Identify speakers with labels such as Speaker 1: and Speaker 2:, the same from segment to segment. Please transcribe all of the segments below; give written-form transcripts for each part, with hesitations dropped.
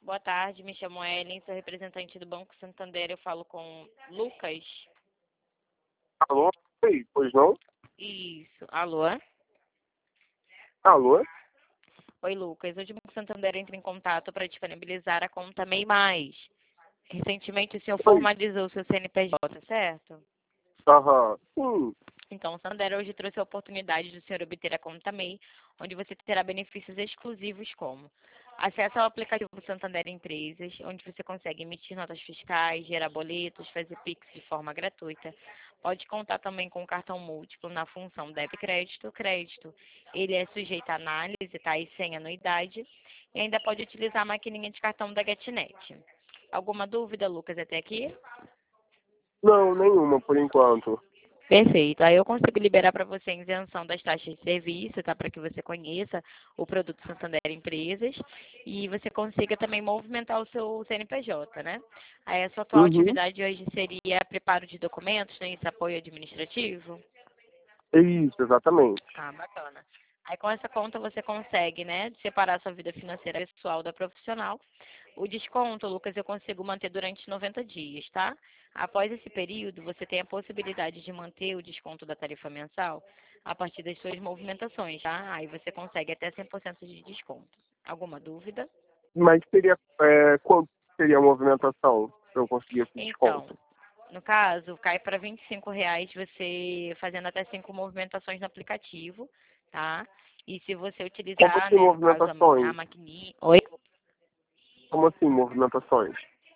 Speaker 1: boa tarde. Me chamo Ellen, sou representante do Banco Santander. Eu falo com Lucas.
Speaker 2: Alô? Oi, pois não?
Speaker 1: Isso. Alô?
Speaker 2: Alô?
Speaker 1: Oi, Lucas. Hoje o Banco Santander entra em contato para disponibilizar a conta MEI Mais. Recentemente o senhor
Speaker 2: Oi.
Speaker 1: formalizou o seu CNPJ, certo?
Speaker 2: Aham. Sim.
Speaker 1: Então, o Santander hoje trouxe a oportunidade do senhor obter a conta MEI, onde você terá benefícios exclusivos como acesso ao aplicativo Santander Empresas, onde você consegue emitir notas fiscais, gerar boletos, fazer Pix de forma gratuita. Pode contar também com cartão múltiplo na função débito e crédito. Crédito, ele é sujeito a análise, tá? E sem anuidade. E ainda pode utilizar a maquininha de cartão da GetNet. Alguma dúvida, Lucas, até aqui?
Speaker 2: Não, nenhuma por enquanto.
Speaker 1: Perfeito. Aí eu consigo liberar para você a isenção das taxas de serviço, tá? Para que você conheça o produto Santander Empresas e você consiga também movimentar o seu CNPJ, né? Aí a sua atual
Speaker 2: Uhum.
Speaker 1: atividade hoje seria preparo de documentos, né? Esse apoio administrativo?
Speaker 2: Isso, exatamente.
Speaker 1: Ah, bacana. Aí com essa conta você consegue, né, separar a sua vida financeira pessoal da profissional. O desconto, Lucas, eu consigo manter durante 90 dias, tá? Após esse período, você tem a possibilidade de manter o desconto da tarifa mensal a partir das suas movimentações, tá? Aí você consegue até 100% de desconto. Alguma dúvida?
Speaker 2: Mas seria, quanto seria a movimentação para eu conseguir esse
Speaker 1: Então,
Speaker 2: desconto?
Speaker 1: no caso, cai para R$ 25 você fazendo até 5 movimentações no aplicativo, tá? E se você
Speaker 2: Como
Speaker 1: utilizar,
Speaker 2: assim
Speaker 1: né, no caso, a
Speaker 2: movimentações?
Speaker 1: maquininha... Oi?
Speaker 2: Como assim movimentações?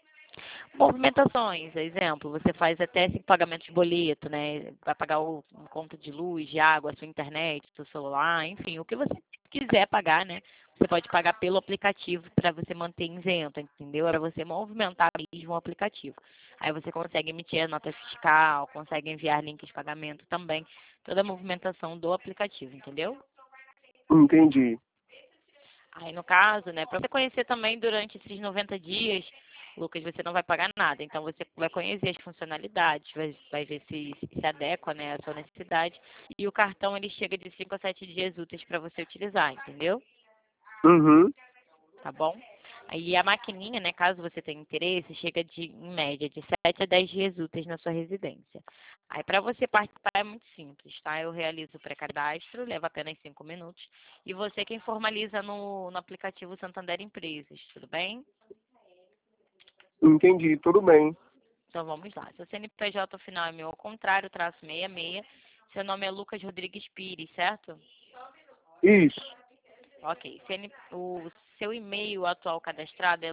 Speaker 1: Movimentações, exemplo, você faz até 5 pagamentos de boleto, né? Vai pagar o conta de luz, de água, a sua internet, seu celular, enfim, o que você quiser pagar, né? Você pode pagar pelo aplicativo para você manter isento, entendeu? É para você movimentar mesmo o aplicativo. Aí você consegue emitir a nota fiscal, consegue enviar links de pagamento também, toda a movimentação do aplicativo, entendeu?
Speaker 2: Entendi.
Speaker 1: Aí, no caso, né, para você conhecer também durante esses 90 dias, Lucas, você não vai pagar nada. Então, você vai conhecer as funcionalidades, vai ver se adequa, né, à sua necessidade. E o cartão, ele chega de 5 a 7 dias úteis para você utilizar, entendeu?
Speaker 2: Uhum.
Speaker 1: Tá bom? Aí, a maquininha, né, caso você tenha interesse, chega em média, de 7 a 10 dias úteis na sua residência. Aí, para você participar, é muito simples, tá? Eu realizo o pré-cadastro, leva apenas 5 minutos. E você quem formaliza no aplicativo Santander Empresas, tudo bem?
Speaker 2: Entendi, tudo bem.
Speaker 1: Então vamos lá. Seu CNPJ final é meu ao contrário, traço 66. Seu nome é Lucas Rodrigues Pires, certo?
Speaker 2: Isso.
Speaker 1: Ok. O seu e-mail atual cadastrado é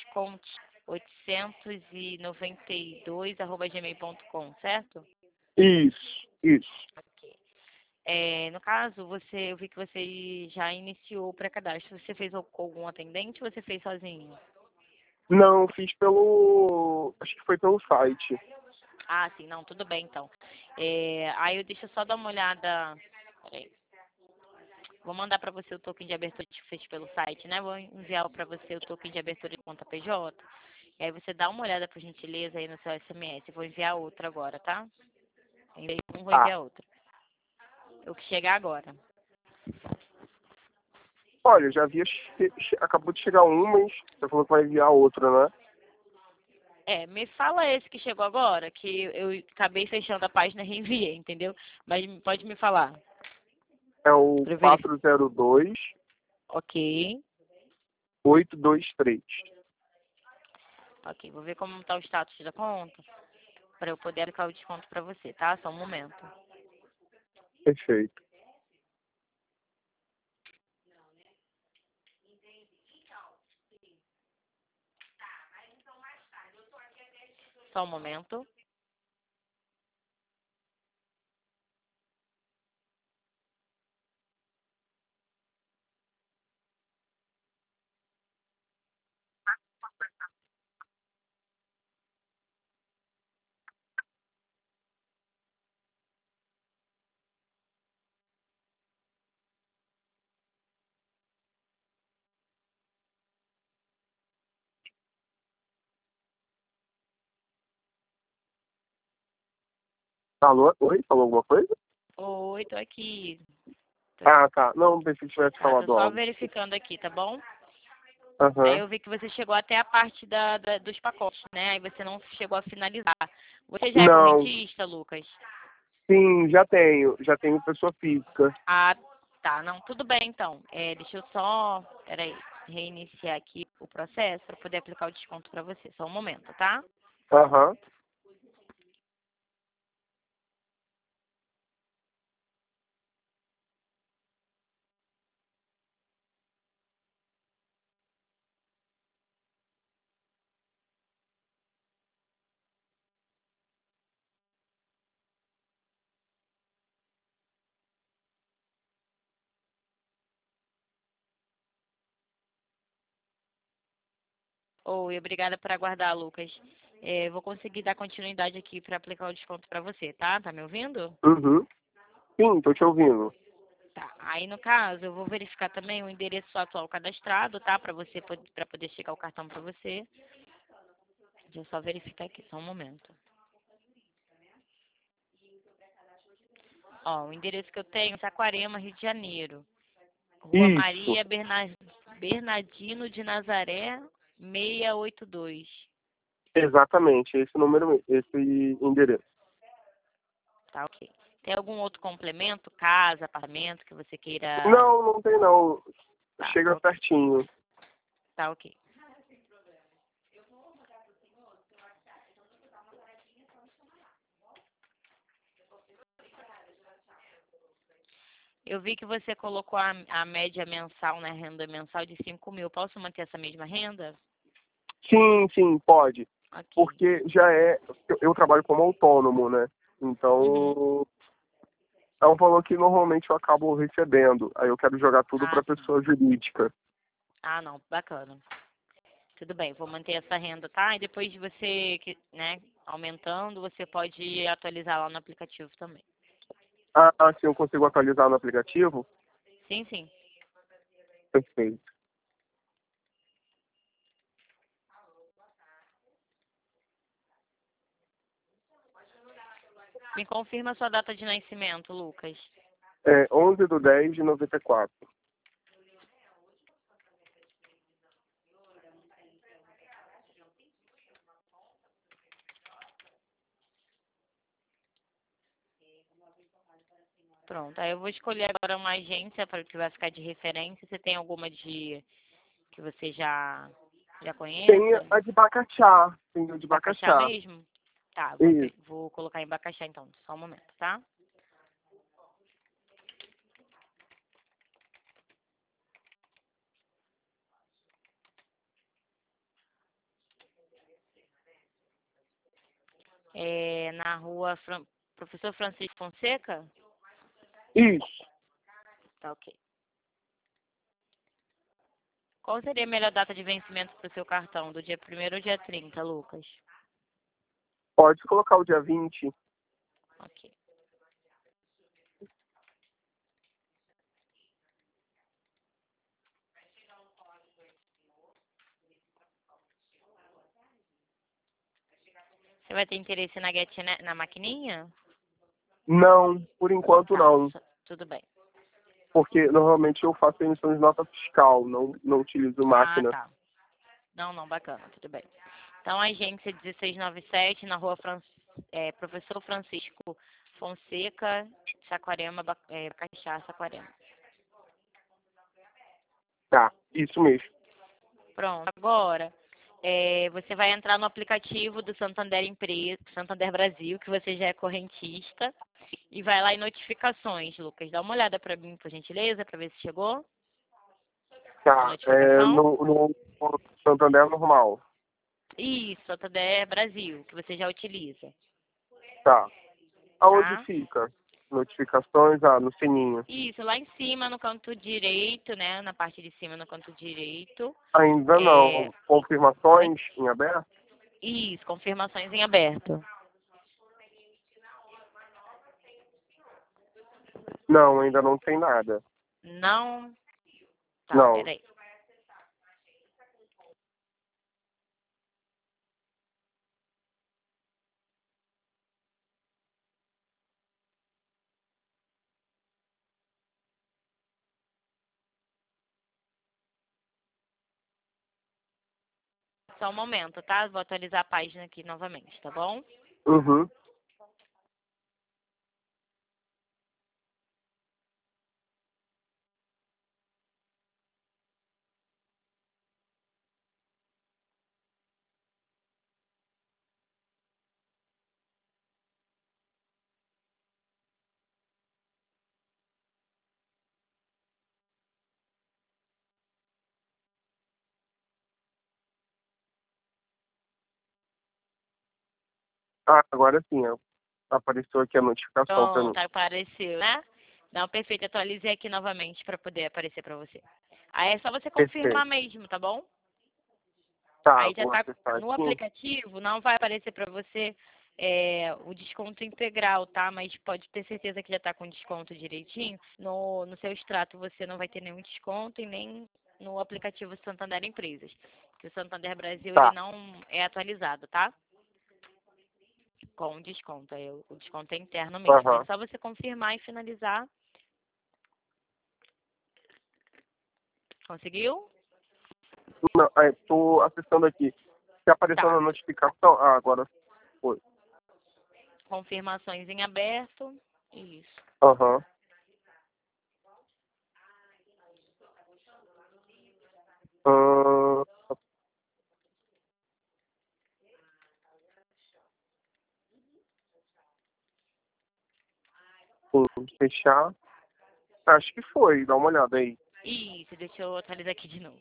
Speaker 1: lucasconte892@gmail.com, certo?
Speaker 2: Isso. Isso.
Speaker 1: Ok. No caso, eu vi que você já iniciou o pré-cadastro. Você fez com algum atendente ou você fez sozinho?
Speaker 2: Não, fiz pelo. Acho que foi pelo site.
Speaker 1: Ah, sim, não, tudo bem então. Aí eu deixo só dar uma olhada. Peraí. Vou mandar para você o token de abertura que fez pelo site, né? Vou enviar para você o token de abertura de conta PJ. E aí você dá uma olhada, por gentileza, aí no seu SMS. Vou enviar outro agora, tá? Enviei um, vou
Speaker 2: Ah,
Speaker 1: enviar outro. O que chegar agora.
Speaker 2: olha, já havia. Acabou de chegar um, mas você falou que vai enviar outra, né?
Speaker 1: Me fala esse que chegou agora, que eu acabei fechando a página e reenviei, entendeu? Mas pode me falar.
Speaker 2: É o
Speaker 1: Pra eu verificar.
Speaker 2: 402
Speaker 1: Ok.
Speaker 2: 823.
Speaker 1: Ok, vou ver como está o status da conta, para eu poder aplicar o desconto para você, tá? Só um momento.
Speaker 2: Perfeito.
Speaker 1: Só um momento.
Speaker 2: Alô? Oi? Falou alguma coisa?
Speaker 1: Oi, tô aqui.
Speaker 2: Ah, tá. Não, pensei que tivesse
Speaker 1: Tá, tô
Speaker 2: falado
Speaker 1: só
Speaker 2: algo.
Speaker 1: verificando aqui, tá bom? Aí
Speaker 2: Aham.
Speaker 1: eu vi que você chegou até a parte dos pacotes, né? Aí você não chegou a finalizar. Você já é
Speaker 2: Não,
Speaker 1: correntista, Lucas?
Speaker 2: sim, já tenho pessoa física.
Speaker 1: Ah, tá. Não, tudo bem então. Deixa eu só, peraí, reiniciar aqui o processo para poder aplicar o desconto para você. Só um momento, tá?
Speaker 2: Aham.
Speaker 1: Oi, obrigada por aguardar, Lucas. Vou conseguir dar continuidade aqui para aplicar o desconto para você, tá? Tá me ouvindo?
Speaker 2: Uhum. Sim, tô te ouvindo.
Speaker 1: Tá. Aí, no caso, eu vou verificar também o endereço atual cadastrado, tá? Para poder chegar o cartão para você. Deixa eu só verificar aqui, só um momento. Ó, o endereço que eu tenho é Saquarema, Rio de Janeiro. Rua
Speaker 2: Isso,
Speaker 1: Maria Bernardino de Nazaré, 682.
Speaker 2: exatamente, esse número, esse endereço.
Speaker 1: Tá, ok. Tem algum outro complemento, casa, apartamento, que você queira...
Speaker 2: Não, não tem não.
Speaker 1: Tá,
Speaker 2: Chega
Speaker 1: ok.
Speaker 2: pertinho.
Speaker 1: Tá, ok. Eu vi que você colocou a média mensal, né, renda mensal de 5 mil. Posso manter essa mesma renda?
Speaker 2: Sim, sim, pode.
Speaker 1: Ok.
Speaker 2: Porque já é. Eu trabalho como autônomo, né?
Speaker 1: Uhum.
Speaker 2: Então, é um valor que normalmente eu acabo recebendo. Aí eu quero jogar tudo
Speaker 1: Ah,
Speaker 2: para
Speaker 1: sim.
Speaker 2: pessoa jurídica.
Speaker 1: Ah, não, bacana. Tudo bem, vou manter essa renda, tá? E depois de você, né, aumentando, você pode atualizar lá no aplicativo também.
Speaker 2: Ah, sim, eu consigo atualizar no aplicativo?
Speaker 1: Sim, sim.
Speaker 2: Perfeito.
Speaker 1: Me confirma a sua data de nascimento, Lucas.
Speaker 2: É 11/10/94.
Speaker 1: Pronto, aí eu vou escolher agora uma agência para que vai ficar de referência. Você tem alguma que você já
Speaker 2: Tem
Speaker 1: conheça?
Speaker 2: a de Bacaxá. Tem a de
Speaker 1: Bacaxá
Speaker 2: Bacaxá.
Speaker 1: mesmo? Tá,
Speaker 2: Isso.
Speaker 1: vou colocar em Bacaxá então, só um momento, tá? Na rua Professor Francisco Fonseca?
Speaker 2: Isso.
Speaker 1: Tá, ok. Qual seria a melhor data de vencimento para o seu cartão? Do dia 1º ou dia 30, Lucas?
Speaker 2: Pode colocar o dia 20.
Speaker 1: Ok. Você vai ter interesse na na maquininha?
Speaker 2: Não, por enquanto
Speaker 1: Tá,
Speaker 2: não.
Speaker 1: tudo bem.
Speaker 2: Porque normalmente eu faço emissão de nota fiscal, não utilizo
Speaker 1: Ah,
Speaker 2: máquina.
Speaker 1: tá. Não, não, bacana, tudo bem. Então, a agência 1697, na rua Professor Francisco Fonseca, Saquarema, Bacaxá, Saquarema.
Speaker 2: Tá, isso mesmo.
Speaker 1: Pronto, agora você vai entrar no aplicativo do Santander Empresa, Santander Brasil, que você já é correntista, e vai lá em notificações, Lucas. Dá uma olhada para mim, por gentileza, para ver se chegou a
Speaker 2: Tá,
Speaker 1: notificação.
Speaker 2: no Santander normal.
Speaker 1: Isso, Santander Brasil, que você já utiliza,
Speaker 2: Tá. Aonde
Speaker 1: tá?
Speaker 2: fica? Notificações, no sininho.
Speaker 1: Isso, lá em cima, no canto direito, né? Na parte de cima, no canto direito.
Speaker 2: Ainda
Speaker 1: É,
Speaker 2: não.
Speaker 1: lá
Speaker 2: Confirmações em aberto?
Speaker 1: isso, confirmações em aberto.
Speaker 2: Não, ainda não tem nada.
Speaker 1: Não. Tá,
Speaker 2: Não.
Speaker 1: peraí. Só um momento, tá? Vou atualizar a página aqui novamente, tá bom?
Speaker 2: Uhum. Ah, agora sim, ó. Apareceu aqui a notificação pra mim.
Speaker 1: Pronto, apareceu, né? Não, perfeito. Atualizei aqui novamente para poder aparecer para você. Aí é só você
Speaker 2: Perfeito.
Speaker 1: confirmar mesmo, tá bom?
Speaker 2: Tá,
Speaker 1: Aí já
Speaker 2: vou
Speaker 1: tá
Speaker 2: acessar
Speaker 1: no
Speaker 2: aqui.
Speaker 1: aplicativo, não vai aparecer para você o desconto integral, tá? Mas pode ter certeza que já tá com desconto direitinho. No seu extrato você não vai ter nenhum desconto e nem no aplicativo Santander Empresas. Que o Santander Brasil ele
Speaker 2: Tá.
Speaker 1: não é atualizado, tá? Com desconto. Aí o desconto é interno mesmo. É
Speaker 2: Aham.
Speaker 1: só você confirmar e finalizar. Conseguiu?
Speaker 2: Não, tô acessando aqui. Se apareceu
Speaker 1: Tá.
Speaker 2: na notificação. Ah, agora foi.
Speaker 1: Confirmações em aberto. Isso.
Speaker 2: Aham. Ahn, fechar. Acho que foi. Dá uma olhada aí.
Speaker 1: Isso, deixa eu atualizar aqui de novo.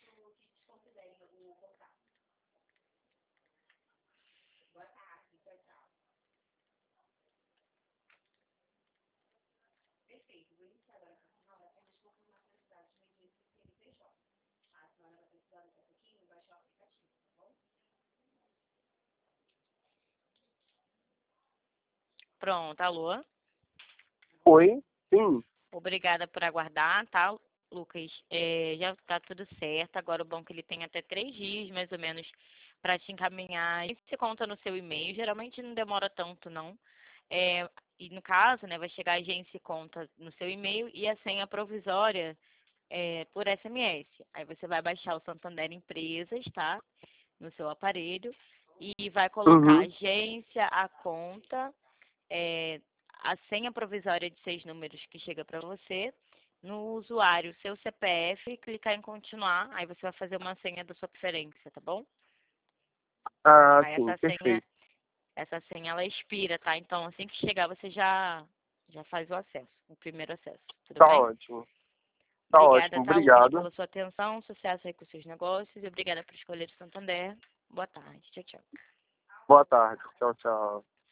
Speaker 1: Pronto, alô?
Speaker 2: Foi? Sim.
Speaker 1: Obrigada por aguardar, tá, Lucas? Já está tudo certo. Agora o banco ele tem até 3 dias, mais ou menos, para te encaminhar. E se conta no seu e-mail, geralmente não demora tanto, não. E no caso, né, vai chegar a agência e conta no seu e-mail e a senha provisória por SMS. Aí você vai baixar o Santander Empresas, tá? No seu aparelho e vai colocar a
Speaker 2: Uhum.
Speaker 1: agência, a conta, é, a senha provisória de 6 números que chega para você, no usuário, seu CPF, clicar em continuar, aí você vai fazer uma senha da sua preferência, tá bom?
Speaker 2: Ah,
Speaker 1: Aí
Speaker 2: sim. Perfeito.
Speaker 1: essa senha ela expira, tá? Então assim que chegar você já faz o acesso, o primeiro acesso, tudo
Speaker 2: Tá
Speaker 1: bem?
Speaker 2: ótimo. Tá
Speaker 1: Obrigada,
Speaker 2: ótimo.
Speaker 1: tá, Lucas,
Speaker 2: Obrigado.
Speaker 1: pela sua atenção, sucesso aí com os seus negócios e obrigada por escolher o Santander. Boa tarde, tchau, tchau.
Speaker 2: Boa tarde. Tchau, tchau.